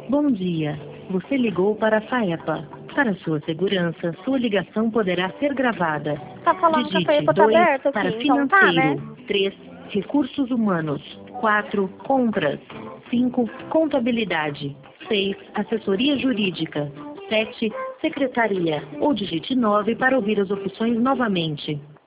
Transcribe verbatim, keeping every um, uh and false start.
Bom dia. Você ligou para a FAEPA. Para sua segurança, sua ligação poderá ser gravada. Tá falando que a Digite FAEPA tá dois aberta para aqui, então tá, né? financeiro, três recursos humanos, quatro compras, cinco contabilidade, seis assessoria jurídica, sete secretaria ou digite nove para ouvir as opções novamente.